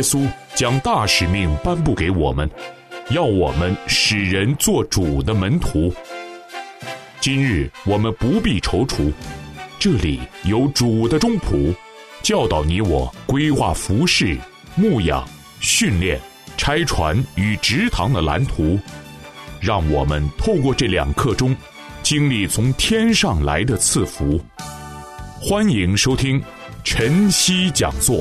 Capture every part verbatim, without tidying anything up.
稣将大使命颁布给我们，要我们使人做主的门徒。今日我们不必踌躇，这里有主的中仆，教导你我规划服事、牧养、训练、拆船与植堂的蓝图，让我们透过这两刻钟，经历从天上来的赐福。欢迎收听晨曦讲座。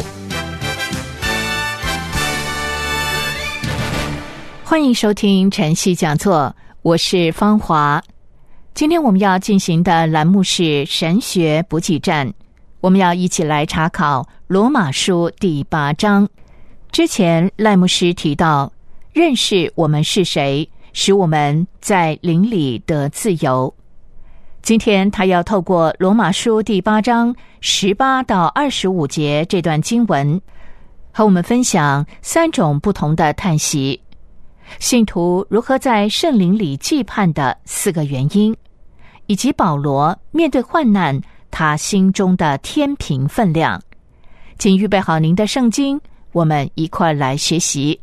欢迎收听晨曦讲座，我是芳华。今天我们要进行的栏目是神学补给站，我们要一起来查考罗马书第八章。之前赖牧师提到，认识我们是谁，使我们在灵里得自由。今天他要透过罗马书第八章十八到二十五节这段经文，和我们分享三种不同的叹息，信徒如何在圣灵里寄盼的四个原因，以及保罗面对患难他心中的天平分量。请预备好您的圣经，我们一块来学习。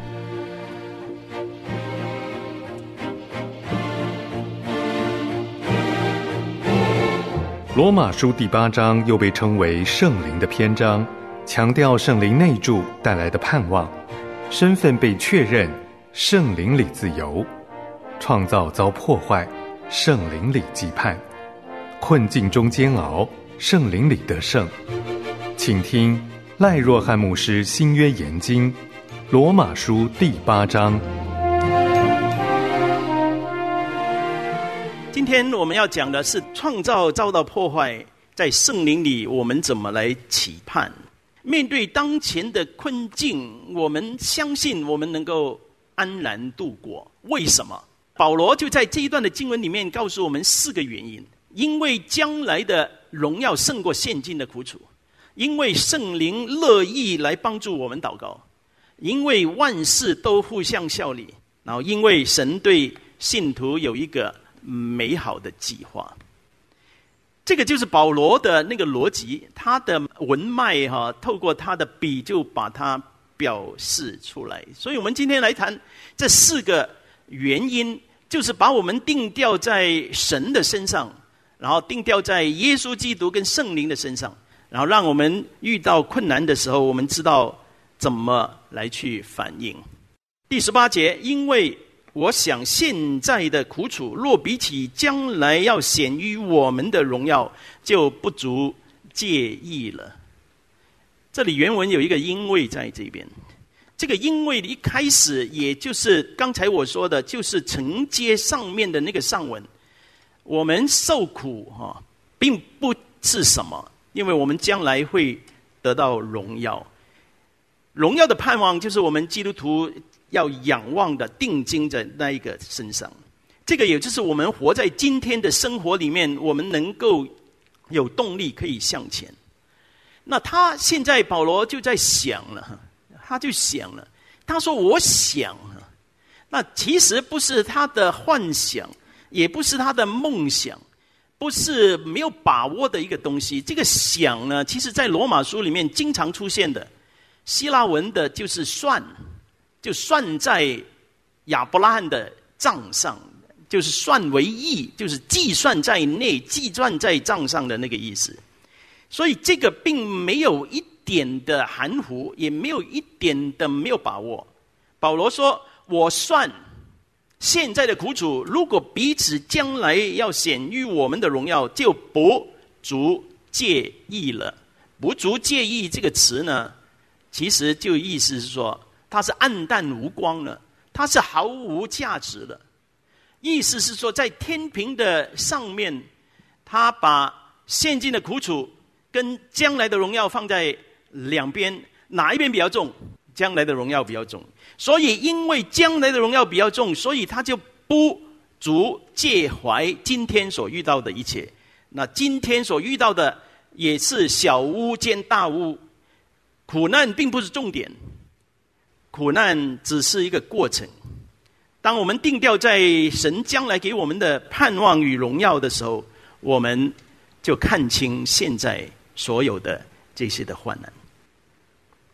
罗马书第八章又被称为圣灵的篇章，强调圣灵内住带来的盼望，身份被确认，圣灵里自由，创造遭破坏，圣灵里寄盼，困境中煎熬，圣灵里得胜。请听赖若汉牧师新约研经罗马书第八章。 今天我们要讲的是创造遭到破坏，在圣灵里我们怎么来期盼。面对当前的困境，我们相信我们能够安然度过。为什么？保罗就在这一段的经文里面告诉我们四个原因。因为将来的荣耀胜过现今的苦楚，因为圣灵乐意来帮助我们祷告，因为万事都互相效力，然后因为神对信徒有一个美好的计划。这个就是保罗的那个逻辑，他的文脉哈、啊，透过他的笔就把它表示出来。所以我们今天来谈这四个原因，就是把我们定调在神的身上，然后定调在耶稣基督跟圣灵的身上，然后让我们遇到困难的时候，我们知道怎么来去反应。第十八节，因为我想现在的苦楚，若比起将来要显于我们的荣耀，就不足介意了。这里原文有一个因为在这边，这个因为一开始也就是刚才我说的，就是承接上面的那个上文。我们受苦哈，并不是什么，因为我们将来会得到荣耀。荣耀的盼望就是我们基督徒要仰望的，定睛在那一个身上。这个也就是我们活在今天的生活里面，我们能够有动力可以向前。那他现在保罗就在想了，他就想了，他说我想，那其实不是他的幻想，也不是他的梦想，不是没有把握的一个东西。这个想呢，其实在罗马书里面经常出现的，希腊文的就是算，就算在亚伯拉罕的账上，就是算为义，就是计算在内，计算在账上的那个意思。所以这个并没有一点的含糊，也没有一点的没有把握。保罗说我算现在的苦楚，如果彼此将来要显于我们的荣耀，就不足介意了。不足介意这个词呢，其实就意思是说它是暗淡无光了，它是毫无价值的。意思是说在天平的上面，他把现今的苦楚跟将来的荣耀放在两边，哪一边比较重？将来的荣耀比较重。所以因为将来的荣耀比较重，所以他就不足介怀今天所遇到的一切。那今天所遇到的也是小巫见大巫，苦难并不是重点，苦难只是一个过程。当我们定调在神将来给我们的盼望与荣耀的时候，我们就看清现在所有的这些的患难。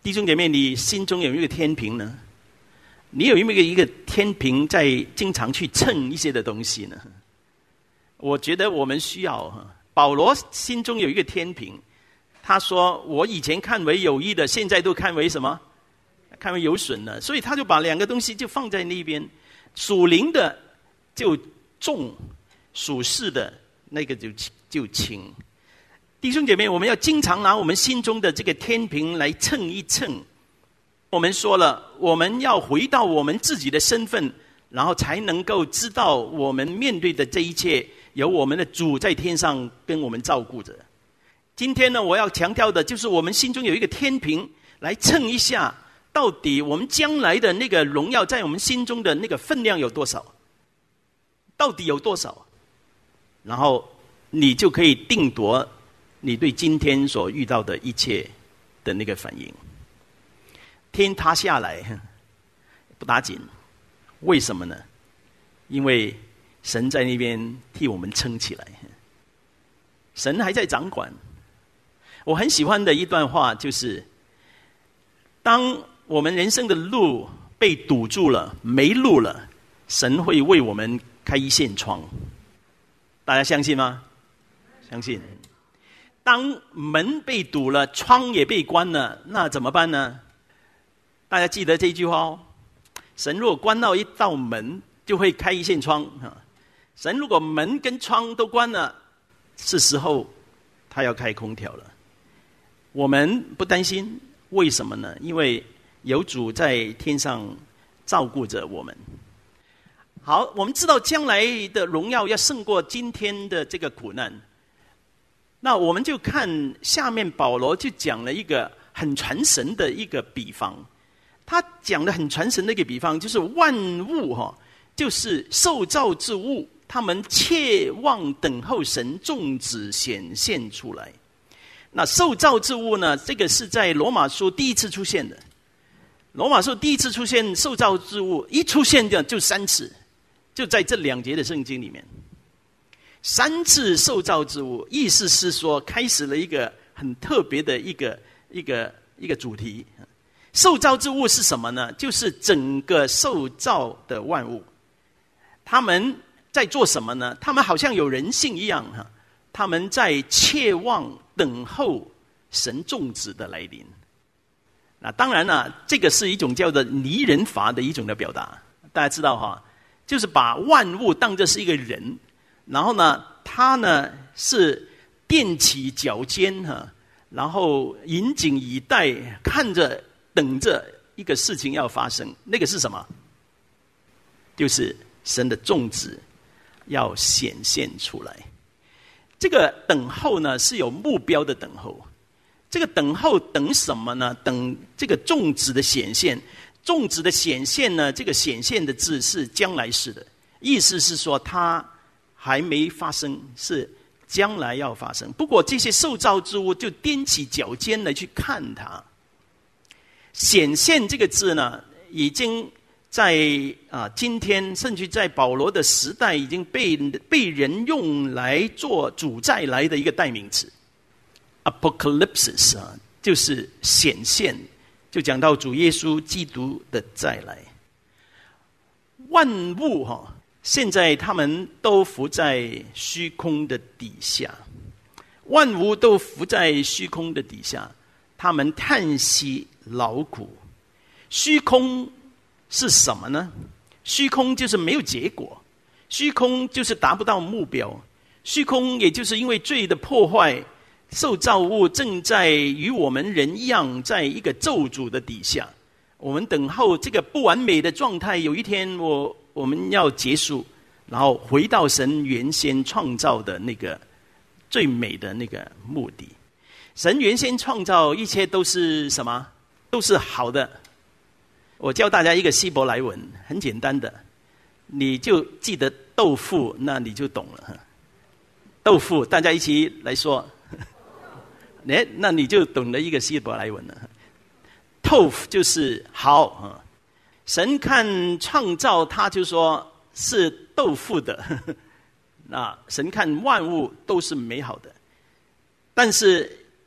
弟兄姐妹，你心中有没有一个天平呢？你有没有一个天平在经常去称一些的东西呢？我觉得我们需要。保罗心中有一个天平，他说我以前看为有益的，现在都看为什么？看为有损的。所以他就把两个东西就放在那边，属灵的就重，属世的那个就就轻。弟兄姐妹，我们要经常拿我们心中的这个天平来称一称。我们说了，我们要回到我们自己的身份，然后才能够知道我们面对的这一切有我们的主在天上跟我们照顾着。今天呢，我要强调的就是我们心中有一个天平来称一下，到底我们将来的那个荣耀在我们心中的那个分量有多少，到底有多少，然后你就可以定夺你对今天所遇到的一切的那个反应。天塌下来不打紧，为什么呢？因为神在那边替我们撑起来，神还在掌管。我很喜欢的一段话就是，当我们人生的路被堵住了，没路了，神会为我们开一扇窗。大家相信吗？相信。当门被堵了，窗也被关了，那怎么办呢？大家记得这句话哦，神如果关到一道门，就会开一扇窗。神如果门跟窗都关了，是时候他要开空调了。我们不担心，为什么呢？因为有主在天上照顾着我们。好，我们知道将来的荣耀要胜过今天的这个苦难。那我们就看下面保罗就讲了一个很传神的一个比方。他讲的很传神的一个比方，就是万物哈，就是受造之物，他们切望等候神众子显现出来。那受造之物呢，这个是在罗马书第一次出现的。罗马书第一次出现受造之物，一出现的就三次，就在这两节的圣经里面，三次受造之物，意思是说开始了一个很特别的一个一个一个主题。受造之物是什么呢？就是整个受造的万物，他们在做什么呢？他们好像有人性一样，他们在切望等候神众子的来临。那当然了，这个是一种叫做拟人法的一种的表达，大家知道哈，就是把万物当作是一个人，然后呢，他呢是踮起脚尖哈，然后引颈以待，看着等着一个事情要发生。那个是什么？就是神的众子要显现出来。这个等候呢是有目标的等候。这个等候等什么呢？等这个众子的显现。众子的显现呢，这个显现的字是将来式的，意思是说它还没发生，是将来要发生。不过这些受造之物就踮起脚尖来去看它。显现这个字呢，已经在啊今天甚至在保罗的时代已经被被人用来做主再来的一个代名词。Apocalypse 啊，就是显现，就讲到主耶稣基督的再来。万物哈、啊，现在他们都伏在虚空的底下，万物都伏在虚空的底下，他们叹息劳苦。虚空是什么呢？虚空就是没有结果，虚空就是达不到目标，虚空也就是因为罪的破坏，受造物正在与我们人一样，在一个咒诅的底下。我们等候这个不完美的状态，有一天我我们要结束，然后回到神原先创造的那个最美的那个目的。神原先创造一切都是什么？都是好的。我教大家一个希伯来文，很简单的，你就记得豆腐，那你就懂了。豆腐，大家一起来说，哎，那你就懂了一个希伯来文了。豆腐就是好，神看创造，他就说是豆腐的。那神看万物都是美好的，但是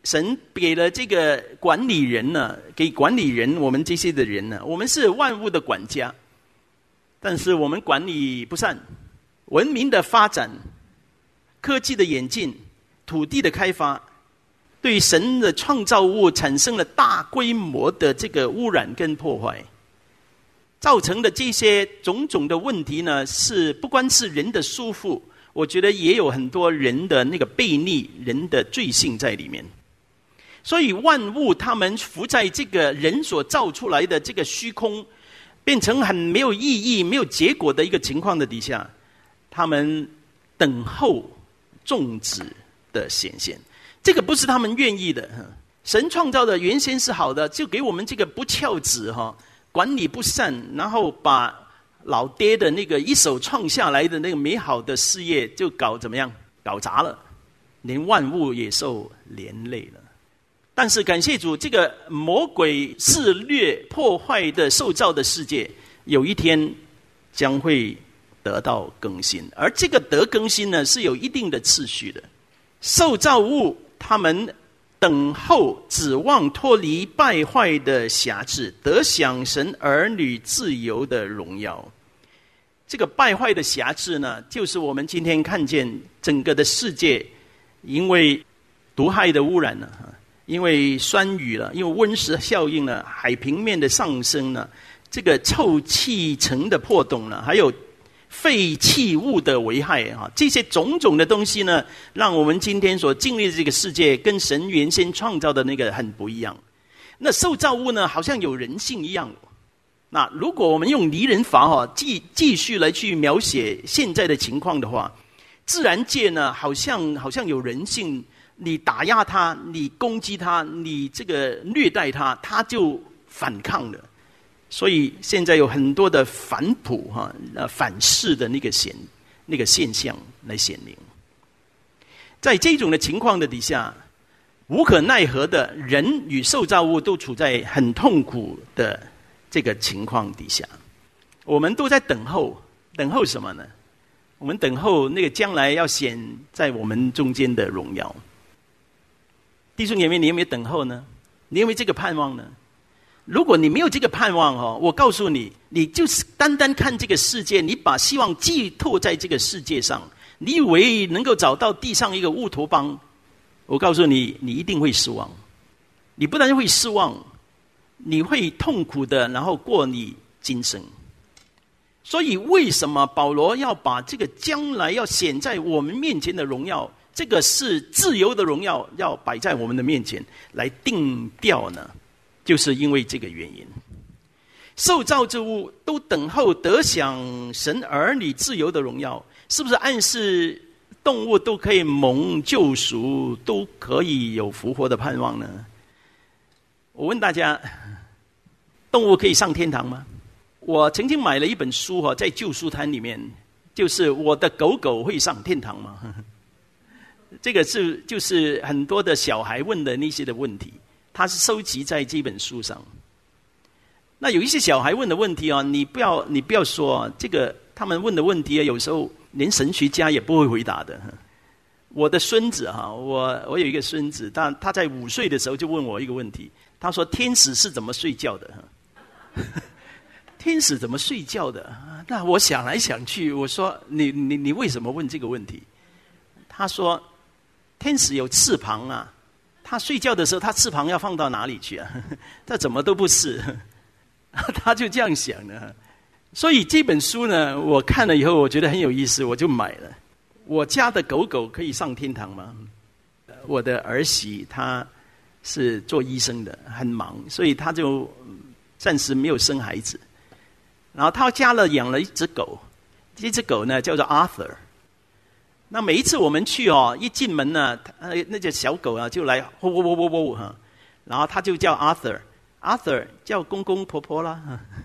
神给了这个管理人呢，给管理人我们这些的人呢，我们是万物的管家，但是我们管理不善，文明的发展，科技的演进，土地的开发，对神的创造物产生了大规模的这个污染跟破坏，造成的这些种种的问题呢，是不光是人的疏忽，我觉得也有很多人的那个悖逆，人的罪性在里面。所以万物他们浮在这个人所造出来的这个虚空，变成很没有意义、没有结果的一个情况的底下，他们等候种子的显现。这个不是他们愿意的。神创造的原先是好的，就给我们这个不孝子哈，管理不善，然后把老爹的那个一手创下来的那个美好的事业就搞怎么样？搞砸了，连万物也受连累了。但是感谢主，这个魔鬼肆虐破坏的受造的世界，有一天将会得到更新。而这个得更新呢，是有一定的次序的。受造物他们等候指望脱离败坏的辖制，得享神儿女自由的荣耀。这个败坏的辖制呢，就是我们今天看见整个的世界因为毒害的污染呢，因为酸雨了，因为温室效应了，海平面的上升呢，这个臭气层的破洞了，还有废弃物的危害啊，这些种种的东西呢，让我们今天所经历的这个世界跟神原先创造的那个很不一样。那受造物呢，好像有人性一样。那如果我们用拟人法哈，继继续来去描写现在的情况的话，自然界呢，好像好像有人性。你打压他，你攻击他，你这个虐待他，他就反抗了。所以现在有很多的反哺哈、呃、反噬的那个显那个现象来显明。在这种的情况的底下，无可奈何的人与受造物都处在很痛苦的这个情况底下。我们都在等候，等候什么呢？我们等候那个将来要显在我们中间的荣耀。弟兄姐妹，你有没有等候呢？你有没有这个盼望呢？如果你没有这个盼望哦，我告诉你，你就是单单看这个世界，你把希望寄托在这个世界上，你以为能够找到地上一个乌托邦，我告诉你，你一定会失望。你不但会失望，你会痛苦的，然后过你今生。所以为什么保罗要把这个将来要显在我们面前的荣耀，这个是自由的荣耀，要摆在我们的面前来定调呢？就是因为这个原因，受造之物都等候得享神儿女自由的荣耀，是不是暗示动物都可以蒙救赎，都可以有复活的盼望呢？我问大家，动物可以上天堂吗？我曾经买了一本书在旧书摊里面，就是我的狗狗会上天堂吗？这个是就是很多的小孩问的那些的问题，他是收集在这本书上。那有一些小孩问的问题啊，你不要你不要说啊，这个他们问的问题啊，有时候连神学家也不会回答的。我的孙子哈，我我有一个孙子，他他在五岁的时候就问我一个问题，他说天使是怎么睡觉的？天使怎么睡觉的？那我想来想去，我说你你你为什么问这个问题？他说天使有翅膀啊，他睡觉的时候他翅膀要放到哪里去啊？他怎么都不是。他就这样想的。所以这本书呢，我看了以后我觉得很有意思，我就买了。我家的狗狗可以上天堂吗？我的儿媳她是做医生的，很忙，所以她就暂时没有生孩子。然后她家了养了一只狗，这只狗呢叫做 Arthur。那每一次我们去哦，一进门呢，那只小狗啊就来喔喔喔喔喔哈，然后他就叫 Arthur，Arthur 叫公公婆婆啦。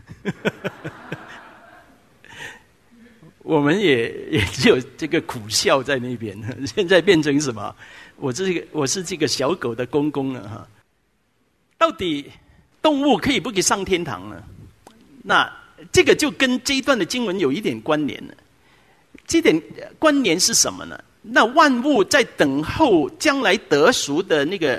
我们也也只有这个苦笑在那边。现在变成什么？我这个我是这个小狗的公公了哈。到底动物可以不可以上天堂呢？那这个就跟这一段的经文有一点关联了。这点关联是什么呢？那万物在等候将来得赎的那个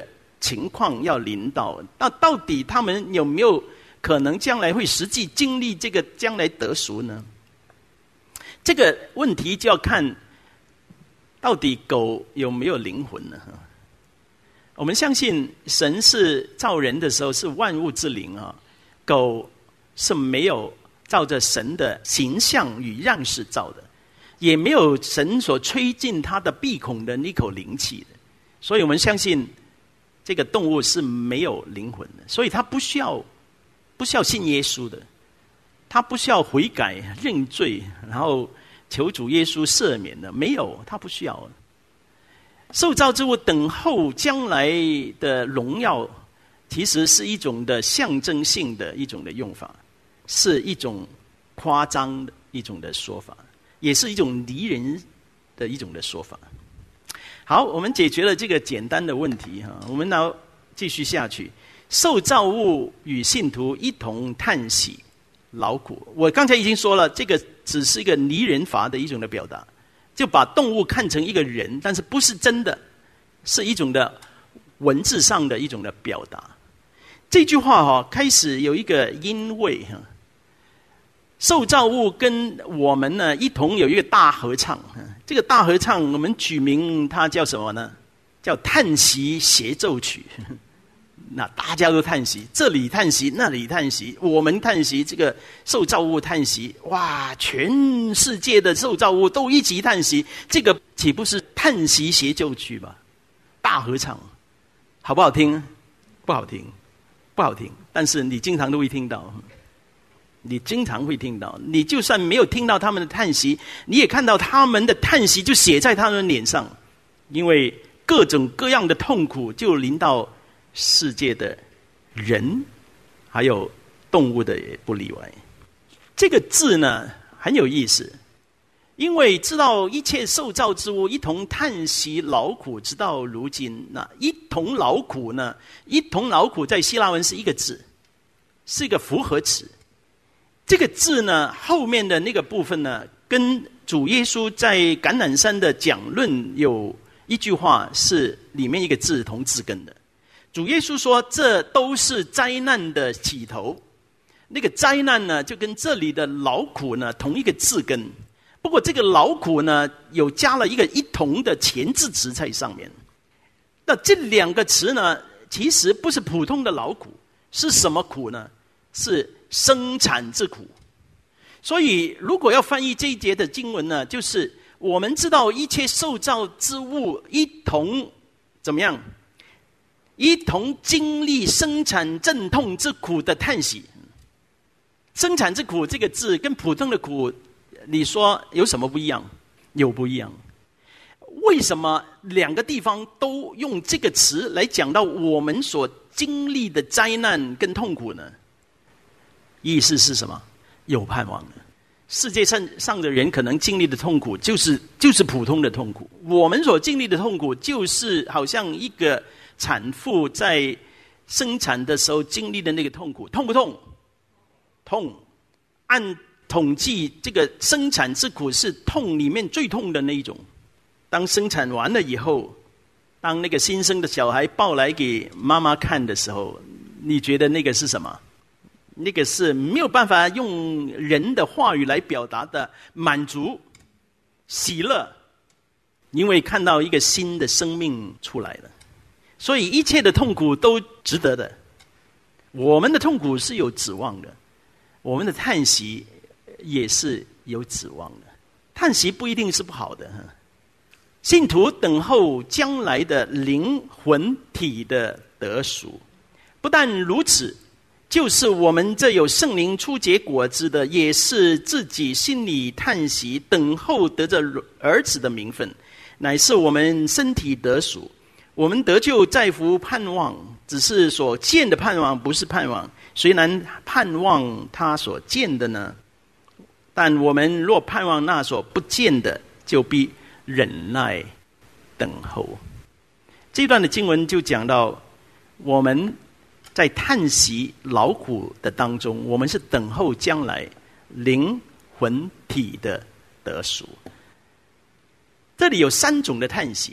情况要临到，那到底他们有没有可能将来会实际经历这个将来得赎呢？这个问题就要看到底狗有没有灵魂呢？我们相信神是造人的时候是万物之灵啊，狗是没有照着神的形象与样式造的，也没有神所吹进他的鼻孔的那口灵气的，所以我们相信这个动物是没有灵魂的，所以它不需要不需要信耶稣的，它不需要悔改认罪，然后求主耶稣赦免的，没有，它不需要。受造之物等候将来的荣耀，其实是一种的象征性的一种的用法，是一种夸张的一种的说法，也是一种离人的一种的说法。好，我们解决了这个简单的问题哈，我们要继续下去。受造物与信徒一同叹息劳苦，我刚才已经说了，这个只是一个拟人法的一种的表达，就把动物看成一个人，但是不是真的，是一种的文字上的一种的表达。这句话哈，开始有一个因为哈，受造物跟我们呢一同有一个大合唱，这个大合唱我们取名它叫什么呢？叫叹息协奏曲。那大家都叹息，这里叹息，那里叹息，我们叹息，这个受造物叹息，哇，全世界的受造物都一起叹息，这个岂不是叹息协奏曲吧？大合唱，好不好听？不好听，不好听。但是你经常都会听到，你经常会听到。你就算没有听到他们的叹息，你也看到他们的叹息就写在他们脸上，因为各种各样的痛苦就临到世界的人，还有动物的也不例外。这个字呢很有意思，因为知道一切受造之物一同叹息劳苦，直到如今。那一同劳苦呢？一同劳苦在希腊文是一个字，是一个复合词。这个字呢，后面的那个部分呢，跟主耶稣在橄榄山的讲论有一句话是里面一个字同字根的。主耶稣说这都是灾难的起头，那个灾难呢就跟这里的劳苦呢同一个字根，不过这个劳苦呢有加了一个一同的前置词在上面。那这两个词呢其实不是普通的劳苦，是什么苦呢？是生产之苦。所以如果要翻译这一节的经文呢，就是我们知道一切受造之物一同怎么样，一同经历生产阵痛之苦的叹息。生产之苦这个字跟普通的苦，你说有什么不一样？有不一样。为什么两个地方都用这个词来讲到我们所经历的灾难跟痛苦呢？意思是什么？有盼望的。世界上上的人可能经历的痛苦就是就是普通的痛苦，我们所经历的痛苦就是好像一个产妇在生产的时候经历的那个痛苦。痛不痛？痛。按统计，这个生产之苦是痛里面最痛的那一种。当生产完了以后，当那个新生的小孩抱来给妈妈看的时候，你觉得那个是什么？那个是没有办法用人的话语来表达的满足、喜乐，因为看到一个新的生命出来了。所以一切的痛苦都值得的。我们的痛苦是有指望的，我们的叹息也是有指望的。叹息不一定是不好的。信徒等候将来的灵魂体的得赎。不但如此，就是我们这有圣灵初结果子的，也是自己心里叹息，等候得着儿子的名分，乃是我们身体得赎。我们得救在乎盼望，只是所见的盼望，不是盼望。虽然盼望他所见的呢，但我们若盼望那所不见的，就必忍耐等候。这段的经文就讲到，我们在叹息劳苦的当中，我们是等候将来灵魂体的得赎。这里有三种的叹息。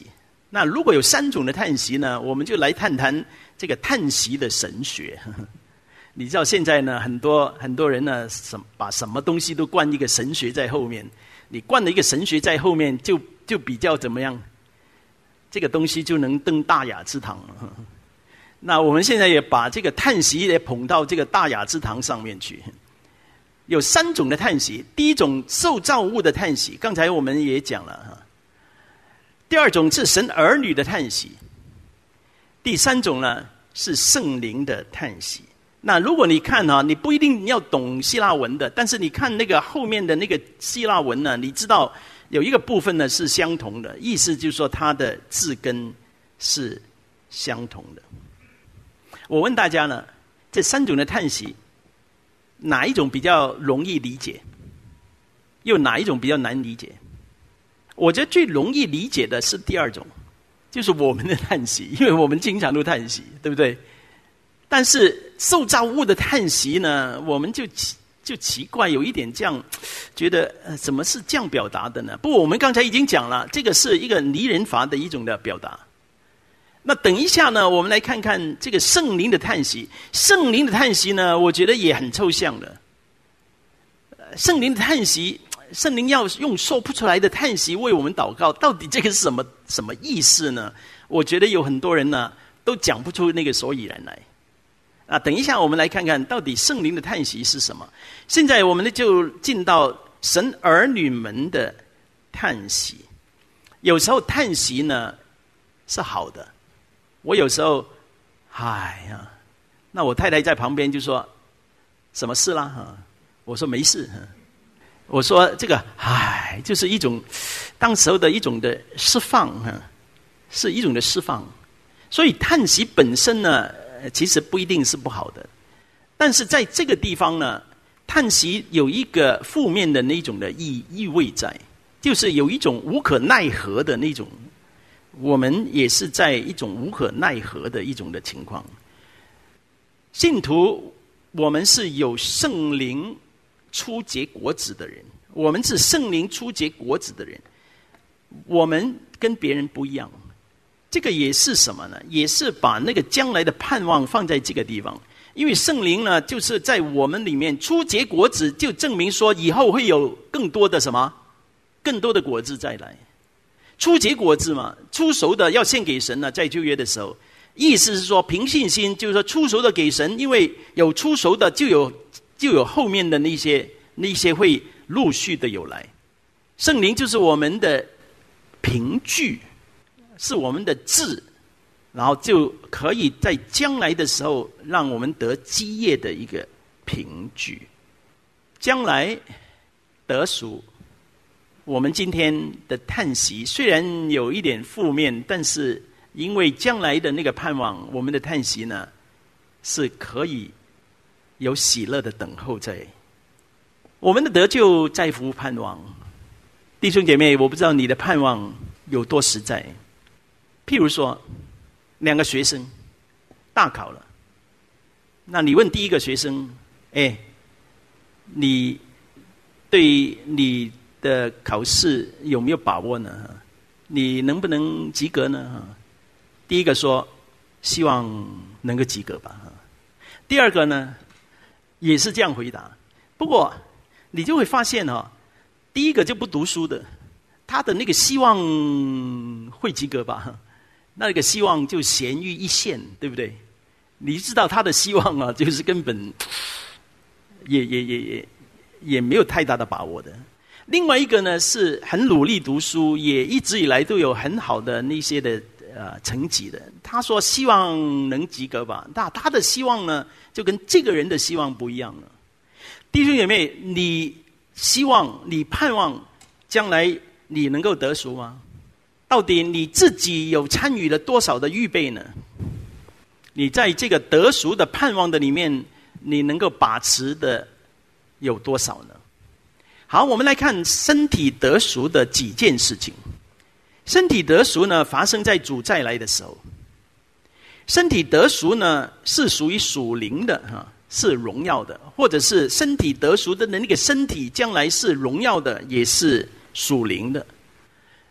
那如果有三种的叹息呢，我们就来谈谈这个叹息的神学。你知道现在呢，很多很多人呢，什把什么东西都冠一个神学在后面。你冠了一个神学在后面，就就比较怎么样？这个东西就能登大雅之堂。那我们现在也把这个叹息也捧到这个大雅之堂上面去。有三种的叹息，第一种受造物的叹息，刚才我们也讲了哈。第二种是神儿女的叹息，第三种呢是圣灵的叹息。那如果你看啊，你不一定要懂希腊文的，但是你看那个后面的那个希腊文呢，你知道有一个部分呢是相同的，意思就是说它的字根是相同的。我问大家呢，这三种的叹息，哪一种比较容易理解？又哪一种比较难理解？我觉得最容易理解的是第二种，就是我们的叹息，因为我们经常都叹息，对不对？但是受造物的叹息呢，我们就奇就奇怪，有一点这样觉得，呃，怎么是这样表达的呢？不过我们刚才已经讲了，这个是一个拟人法的一种的表达。那等一下呢，我们来看看这个圣灵的叹息。圣灵的叹息呢，我觉得也很抽象的。圣灵的叹息，圣灵要用说不出来的叹息为我们祷告，到底这个是什么什么意思呢？我觉得有很多人呢都讲不出那个所以然来。啊，等一下我们来看看到底圣灵的叹息是什么。现在我们就进到神儿女们的叹息。有时候叹息呢是好的，我有时候，哎呀，那我太太在旁边就说：“什么事啦？”我说：“没事。”我说：“这个，哎，就是一种当时候的一种的释放，是一种的释放。所以叹息本身呢，其实不一定是不好的，但是在这个地方呢，叹息有一个负面的那种的意意味在，就是有一种无可奈何的那种。我们也是在一种无可奈何的一种的情况。信徒，我们是有圣灵初结果子的人，我们是圣灵初结果子的人，我们跟别人不一样。这个也是什么呢？也是把那个将来的盼望放在这个地方。因为圣灵呢，就是在我们里面初结果子，就证明说以后会有更多的什么，更多的果子再来。初结果子嘛，初熟的要献给神呢，在旧约的时候，意思是说凭信心，就是说初熟的给神，因为有初熟的，就有就有后面的那些那些会陆续的有来。圣灵就是我们的凭据，是我们的字，然后就可以在将来的时候让我们得基业的一个凭据。将来得赎。我们今天的叹息虽然有一点负面，但是因为将来的那个盼望，我们的叹息呢是可以有喜乐的等候在。我们的得救在乎盼望。弟兄姐妹，我不知道你的盼望有多实在。譬如说，两个学生大考了，那你问第一个学生：“哎，你对你的考试有没有把握呢？你能不能及格呢？”第一个说：“希望能够及格吧。”第二个呢，也是这样回答。不过你就会发现哦，第一个就不读书的，他的那个希望会及格吧？那个希望就咸于一线，对不对？你知道他的希望啊，就是根本也也也也也没有太大的把握的。另外一个呢，是很努力读书，也一直以来都有很好的那些的呃成绩的。他说希望能及格吧，那他的希望呢，就跟这个人的希望不一样了。弟兄姐妹，你希望你盼望将来你能够得赎吗？到底你自己有参与了多少的预备呢？你在这个得赎的盼望的里面，你能够把持的有多少呢？好，我们来看身体得赎的几件事情。身体得赎呢，发生在主再来的时候。身体得赎呢，是属于属灵的哈，是荣耀的，或者是身体得赎的那个身体将来是荣耀的，也是属灵的。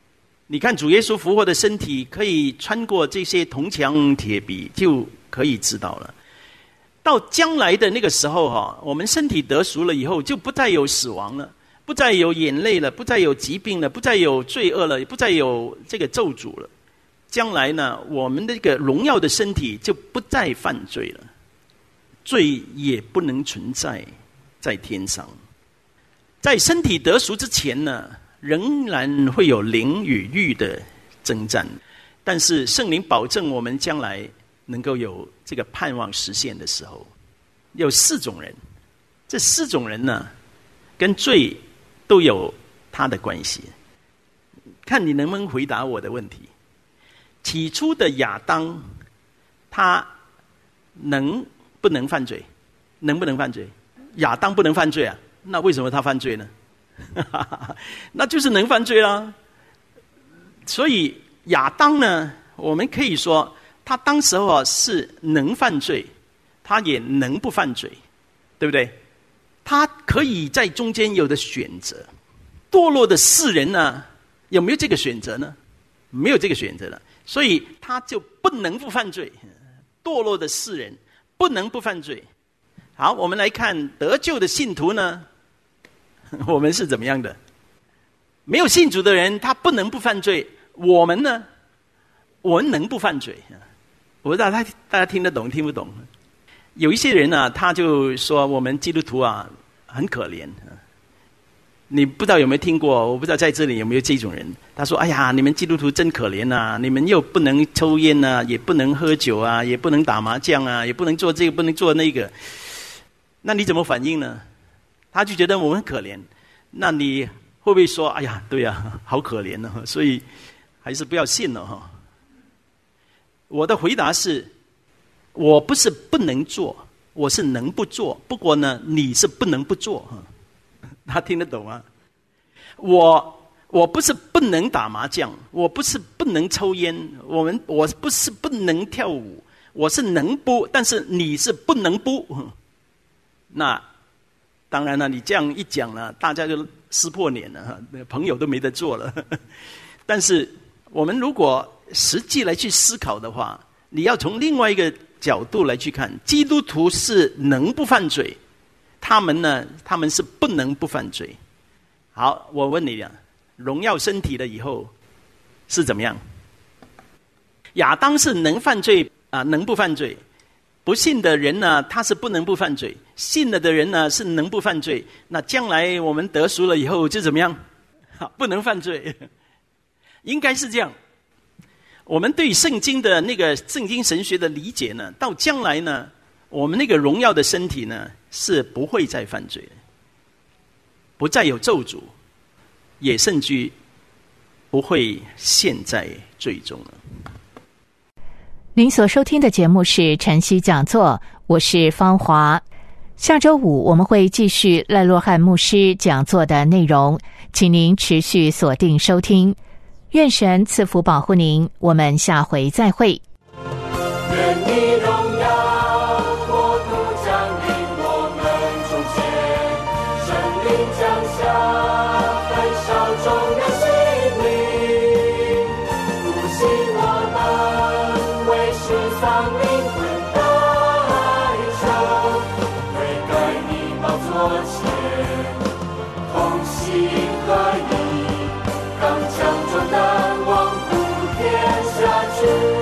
你看主耶稣复活的身体可以穿过这些铜墙铁壁，就可以知道了。到将来的那个时候哈，我们身体得赎了以后，就不再有死亡了，不再有眼泪了，不再有疾病了，不再有罪恶了，也不再有这个咒诅了。将来呢，我们的这个荣耀的身体就不再犯罪了，罪也不能存在在天上。在身体得赎之前呢，仍然会有灵与欲的征战，但是圣灵保证我们将来能够有这个盼望实现的时候。有四种人，这四种人呢，跟罪都有他的关系。看你能不能回答我的问题。起初的亚当，他能不能犯罪？能不能犯罪？亚当不能犯罪啊，那为什么他犯罪呢？那就是能犯罪啦。所以亚当呢，我们可以说他当时候啊是能犯罪，他也能不犯罪，对不对？他可以在中间有的选择。堕落的世人呢，有没有这个选择呢？没有这个选择了，所以他就不能不犯罪。堕落的世人不能不犯罪。好，我们来看得救的信徒呢，我们是怎么样的？没有信主的人，他不能不犯罪。我们呢，我们能不犯罪？我不知道大家听得懂听不懂？有一些人呢、啊，他就说我们基督徒啊很可怜。你不知道有没有听过？我不知道在这里有没有这种人。他说：“哎呀，你们基督徒真可怜啊！你们又不能抽烟啊，也不能喝酒啊，也不能打麻将啊，也不能做这个，不能做那个。那你怎么反应呢？”他就觉得我们很可怜。那你会不会说：“哎呀，对呀，好可怜呢、啊，所以还是不要信了哈。”我的回答是：我不是不能做，我是能不做。不过呢，你是不能不做。他听得懂吗？我我不是不能打麻将，我不是不能抽烟，我们我不是不能跳舞，我是能不，但是你是不能不。那当然了，你这样一讲呢，大家就撕破脸了，朋友都没得做了。但是我们如果实际来去思考的话，你要从另外一个角度来去看，基督徒是能不犯罪，他们呢，他们是不能不犯罪。好，我问你啊，荣耀身体了以后是怎么样？亚当是能犯罪啊，能不犯罪？不信的人呢，他是不能不犯罪；信了的人呢，是能不犯罪。那将来我们得赎了以后就怎么样？不能犯罪，应该是这样。我们对圣经的那个圣经神学的理解呢，到将来呢，我们那个荣耀的身体呢，是不会再犯罪的，不再有咒诅，也甚至不会陷在罪中了。 您所收听的节目是晨曦讲座，我是芳华。下周五我们会继续赖洛汉牧师讲座的内容，请您持续锁定收听。愿神赐福保护您，我们下回再会。 愿你荣耀国度降临我们中间，圣灵降下焚烧众人心灵，复兴我们为世丧灵魂代求，悔改你宝座前，同心合一，刚强壮胆往普天下去。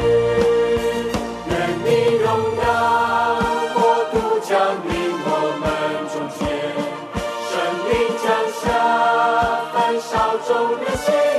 众人心